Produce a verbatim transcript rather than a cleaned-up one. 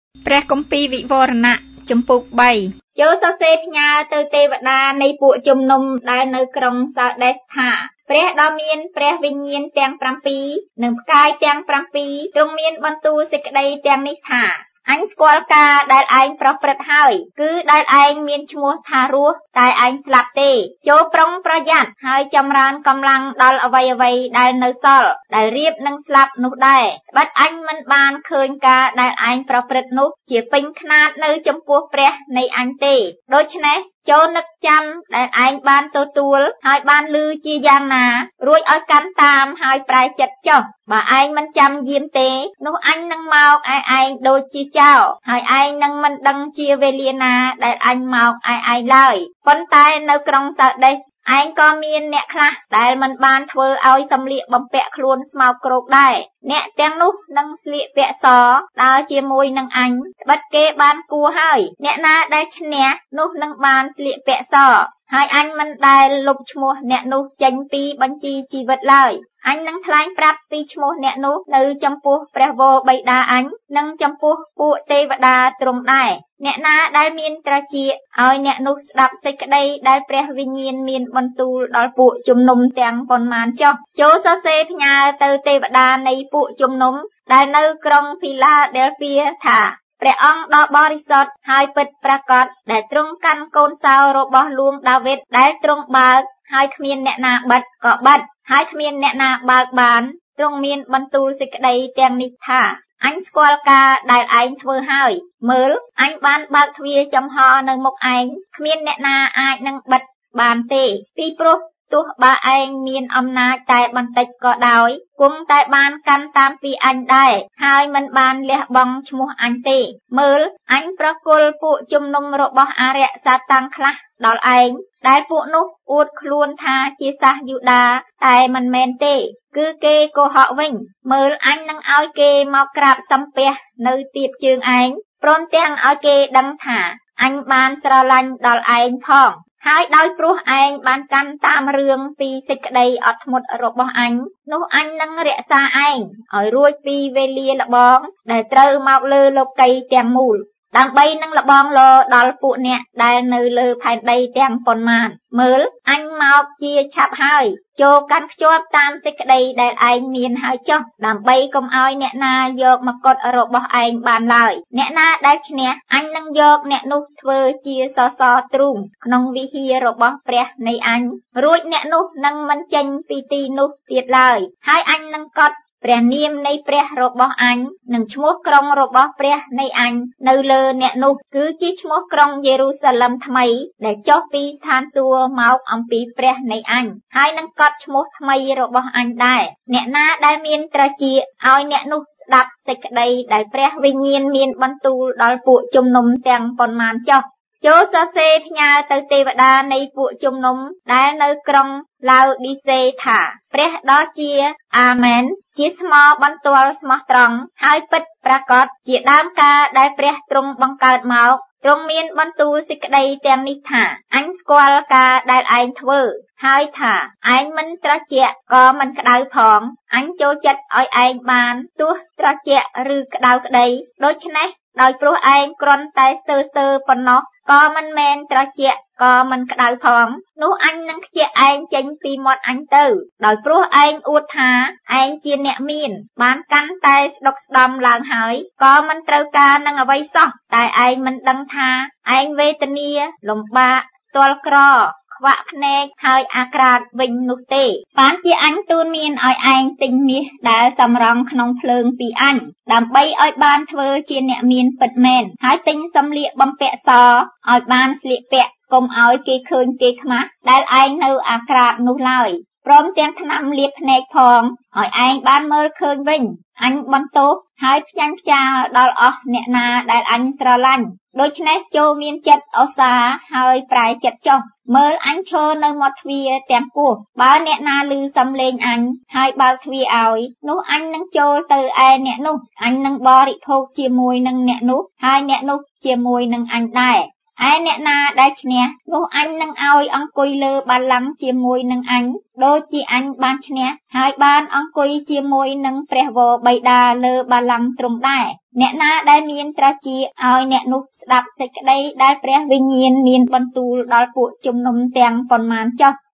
ព្រះគម្ពីរវិវរណៈជំពូកបីចូលសរសេរផ្ញើទៅទេវតានៃពួកជំនុំដែលនៅក្រុងសាដេសថាព្រះដ៏មានព្រះវិញ្ញាណទាំងប្រាំពីរនិងផ្កាយទាំងប្រាំពីរទ្រង់មានបន្ទូលសេចក្តីទាំងនេះថាអញស្គាល់ការដែលឯងប្រព្រឹត្តហើយគឺដែលឯងមានឈ្មោះថារស់តែឯងស្លាប់ទេចូលប្រុងប្រយ័ត្នហើយចម្រើនកម្លាំងដល់អ្វីអ្វីដែលនៅសល់ដែលរៀបនឹងស្លាប់នោះដែរត្បិតអញមិនបានឃើញការដែលឯងប្រព្រឹត្តនោះជាពេញខ្នាតនៅចំពោះព្រះនៃអញទេដូច្នេះចូលនឹកចាំដែលឯងបានទទួលហើយបានឮជាយ៉ាងណារួចឲ្យកាន់តាមហើយប្រែចិត្តចុះបើឯងមិនចាំយាមទេនោះអញនឹងមកឯឯងដូចជាចោរហើយឯងនឹងមិនដឹងជាវេលាណាដែលអញមកឯឯងឡើយប៉ុន្តែនៅក្រុងសាដេសឯងក៏មានអ្នកខ្លះដែលមិនបានធ្វើឲ្យសម្លៀកបំពាក់ខ្លួនស្មោកគ្រោកដែរអ្នកទាំងនោះនឹងស្លៀកពាក់សដើរជាមួយនឹងអញត្បិតគេបានគួរហើយអ្នកណាដែលឈ្នះនោះនឹងបានស្លៀកពាក់សហើយអញមិនដែលលុបឈ្មោះអ្នកនោះចេញពីបញ្ជីជីវិតឡើយអញនឹងថ្លែងប្រាប់ពីឈ្មោះអ្នកនោះនៅចំពោះព្រះវរបិតាអញនិងចំពោះពួកទេវតាទ្រង់ដែរអ្នកណាដែលមានត្រចៀកឲ្យអ្នកនោះស្ដាប់សេចក្តីដែលព្រះវិញ្ញាណមានបន្ទូលដល់ពួកជំនុំទាំងប៉ុន្មានចុះចូលសរសេរផ្ញើទៅទេវតានៃពួកជំនុំដែលនៅក្រុងភីឡាដេលហ្វីថាព្រះអង្គដ៏បរិសុទ្ធហើយពិតប្រាកដដែលទ្រង់កាន់កូនសោរបស់លួងដាវីតដែលទ្រង់បើកហើយគ្មានអ្នកណាបិទក៏បិទហើយគ្មានអ្នកណាបើកបានទ្រង់មានបន្ទូលសេចក្តីទាំងនេះថាអញស្គាល់ការដែលឯងធ្វើហើយមើលអញបានបើកទ្វារចំហនៅមុខឯងគ្មានអ្នកណាអាចនឹងបិទបានទេពីព្រោះទោះបើឯងមានអំណាចតែបន្តិចក៏ដោយគង់តែបានកាន់តាមពីអញដែរហើយមិនបានលះបង់ឈ្មោះអញទេមើលអញប្រគល់ពួកជំនុំរបស់អារក្សសាតាំងខ្លះដល់ឯងដែលពួកនោះអួតខ្លួនថាជាសាសយូដាតែមិនមែនទេគឺគេកុហកវិញមើលអញនឹងឲ្យគេមកក្រាបសំពះនៅទៀបជើងឯងព្រមទាំងឲ្យគេដឹងថាអញបានស្រឡាញ់ដល់ឯងផងហើយដោយព្រោះឯងបានកាន់តាមរឿងពីសេចក្តីអត់ធ្មត់របស់អញនោះអញនឹងរក្សាឯងឲ្យរួចពីវេលាលបងដែលត្រូវមកលើលោកីយ៍ទាំងមូលដើម្បីនឹងលបងលដល់ពួកអ្នកដែលនៅលើផែនដីទាំងប៉ុន្មានមើលអញមកជាឆាប់ហើយចូលកាន់ខ្ជាប់តាមសេចក្តីដែលឯងមានហើយចុះដើម្បីកុំឲ្យអ្នកណាយកមកុដរបស់ឯងបានឡើយអ្នកណាដែលឈ្នះអញនឹងយកអ្នកនោះធ្វើជាសសរទ្រូងក្នុងវិហាររបស់ព្រះនៃអញរួចអ្នកនោះនឹងមិនចេញពីទីនោះទៀតឡើយហើយអញនឹងកត់ព្រះនាមនៃព្រះរបស់អញនិងឈ្មោះក្រុងរបស់ព្រះនៃអញនៅលើអ្នកនោះគឺជាឈ្មោះក្រុងយេរូសាឡិមថ្មីដែលចុះពីស្ថានសួគ៌មកអំពីព្រះនៃអញហើយនឹងកត់ឈ្មោះថ្មីរបស់អញដែរអ្នកណាដែលមានត្រចៀកឲ្យអ្នកនោះស្ដាប់សេចក្តីដែលព្រះវិញ្ញាណមានបន្ទូលដល់ពួកជំនុំទាំងប៉ុន្មានចុះចូលសរសេរផ្ញើទៅទេវតានៃពួកជំនុំដែលនៅក្រុងឡាវឌីសេថាព្រះដ៏ជាអាមែនជាស្មោបន្ទាល់ស្មោះត្រង់ហើយពិតប្រាកដជាដើមការដែលព្រះទ្រង់បង្កើតមកទ្រង់មានបន្ទូលសេចក្តីទាំងនេះថាអញស្គាល់ការដែលឯងធ្វើហើយថាឯងមិនត្រជាក់ក៏មិនក្តៅផងអញចូលចិត្តឲ្យឯងបានទោះត្រជាក់ឬក្តៅក្តីដូច្នេះដោយព្រោះឯងគ្រាន់តែស្ទើរស្ទើរប៉ុណ្ណោះក៏មិនមែនត្រជាក់ក៏មិនក្តៅផងនោះអញនឹងខ្ជាឯងចេញពីមាត់អញទៅដោយព្រោះឯងអួតថាឯងជាអ្នកមានបានកាន់តែស្ដុកស្ដំឡើងហើយក៏មិនត្រូវការនឹងអ្វីសោះតែឯងមិនដឹងថាឯងវេទនាលំបាកទល់ក្រខ្វាក់ភ្នែកហើយអាក្រាតវិញនោះទេបានជាអញទូនមានឲ្យឯងទិញមាសដែលសម្រង់ក្នុងភ្លើងពីអញដើម្បីឲ្យបានធ្វើជាអ្នកមានពិតមែនហើយទិញសម្លៀកបំពាក់សឲ្យបានស្លៀកពាក់កុំឲ្យគេឃើញគេខ្មាស់ដែលឯងនៅអាក្រាតនោះឡើយព្រមទាំងថ្នាំលាបភ្នែកផងឲ្យឯងបានមើលឃើញវិញអញបន្ទោសហើយផ្ចាញ់ផ្ចាលដល់អស់អ្នកណាដែលអញស្រឡាញ់ដូច្នេះចូលមានចិត្តឧស្សាហ៍ហើយប្រែចិត្តចុះមើលអញឈរនៅមាត់ទ្វារទាំងពោះបើអ្នកណាឮសំឡេងអញហើយបើកទ្វារឲ្យនោះអញនឹងចូលទៅឯអ្នកនោះអញនឹងបរិភោគជាមួយនឹងអ្នកនោះហើយអ្នកនោះជាមួយនឹងអញដែរឯអ្នកណាដែលឈ្នះនោះអញនឹងឲ្យអង្គុយលើបល្ល័ង្កជាមួយនឹងអញដូចជាអញបានឈ្នះហើយបានអង្គុយជាមួយនឹងព្រះវរបិតាលើបល្ល័ង្កទ្រង់ដែរអ្នកណាដែលមានត្រចៀកឲ្យអ្នកនោះស្ដាប់សេចក្តីដែលព្រះវិញ្ញាណមានបន្ទូលដល់ពួកជំនុំទាំងប៉ុន្មានចុះ